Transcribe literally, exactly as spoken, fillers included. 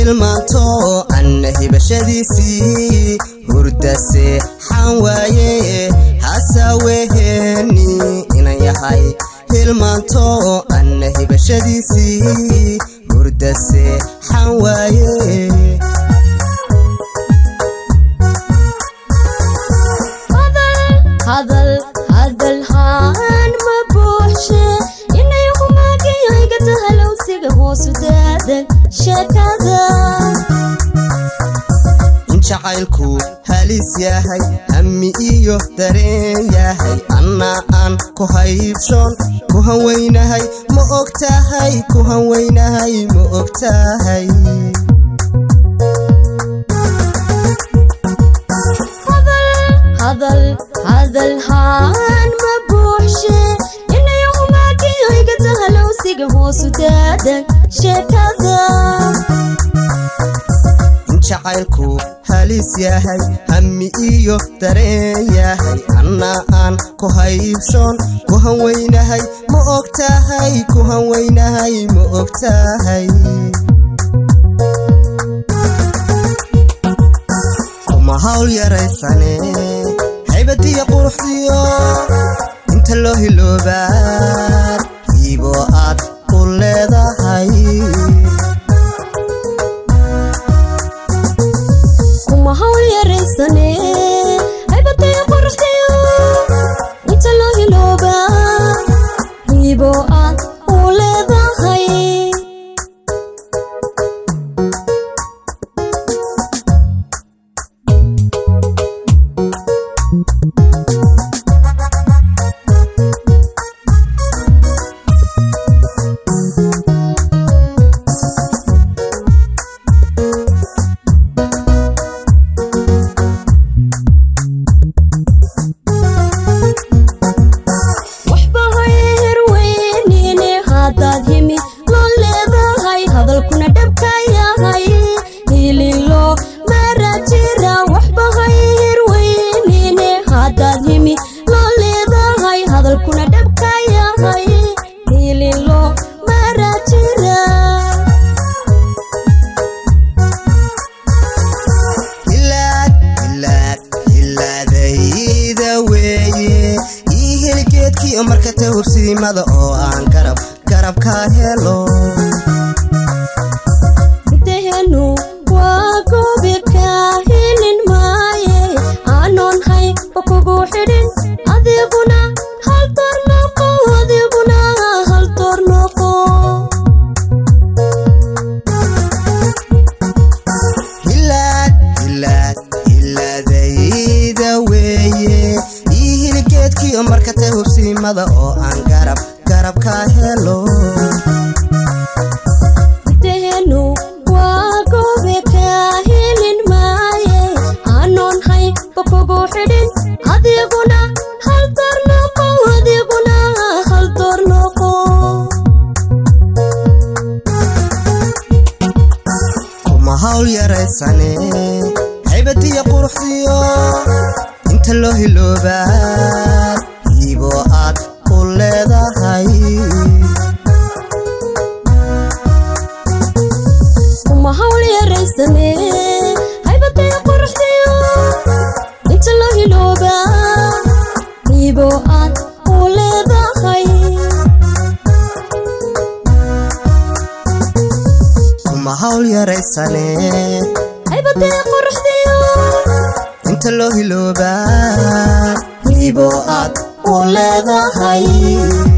hilmaanto annahi bashadiisii hurdase xanwaaye hasaweheni inan yahay hilmaanto annahi bashadiisii hurdase xanwaaye hadal hadal haan ma buuxshe inay humaagiyo igata halowsiga hoosu daadan sheekada injacaylku halis yahay hammi iyo dareen yahay anna aan ku haybshoon ku hanweynahay ma ogtahay ku hanweynahay ma ogtahay hadal hadal haan ma buuxshe inay humaagiyo igata halowsiga hoosu daadan sheekada injacaylku halis yahay hammi iyo dareen yahay anna aan ku haybshoon ku hanweynahay ma ogtahay ku hanweynahay ma ogtahay kuma hawl yaraysane haybadiyo quruxdiyo inta loo hiloobaa ibo aad u leedahay kuma hawl yaraysane haybadiyo quruxdiyo inta loo hiloobaa ibo aad u leedahay marka tawsiimada oo aan garab garab ka helo intehenu waa goobi ka helin maaye aanon hay kugu xidhin adiguna hal tornoqo adiguna hal tornoqo hilaad hilaad hilaadayda weeye ihilgeedkii marka tawsiimada oo aan garab garab ka helo intehenu waa goobi ka helin maaye aanon hay kugu xidhin adiguna hal tornoqo adiguna hal tornoqo kuma hawl yaraysane haybadiyo quruxdiyo inta loo hiloobaa ibo aad u leedahay kuma hawl yaraysane haybadiyo quruxdiyo inta loo hiloobaa ibo aad u leedahay kuma hawl yaraysane haybadiyo quruxdiyo inta loo hiloobaa ibo aad u leedahay